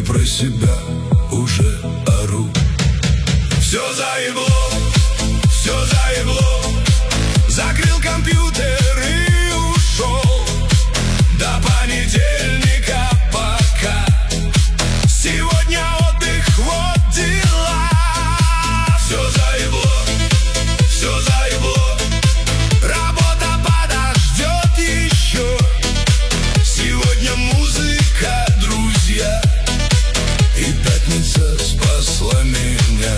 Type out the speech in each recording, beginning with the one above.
про себя уже ору. Все заебло, все заебло. Закрыл компьютер и ушел. До понедельника пока. Сегодня отдых, вот дела. Все заебло, все заебло. Работа подождет еще. Сегодня музыка, друзья. И пятница спасла меня.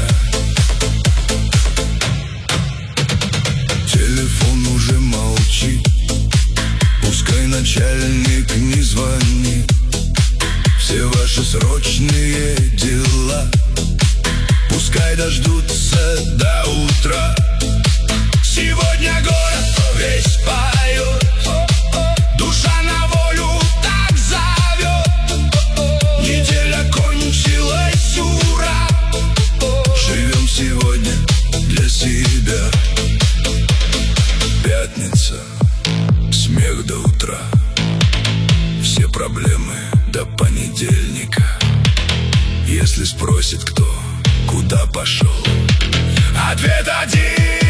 Телефон уже молчит. Пускай начальник не звонит. Все ваши срочные дела пускай дождутся до утра. Сегодня город весь поет. Душа на волю так зовет. Неделя кончилась, ура. Живем сегодня для себя. Пятница, смех до утра. Все проблемы до понедельника. Если спросит кто, куда пошел, ответ один.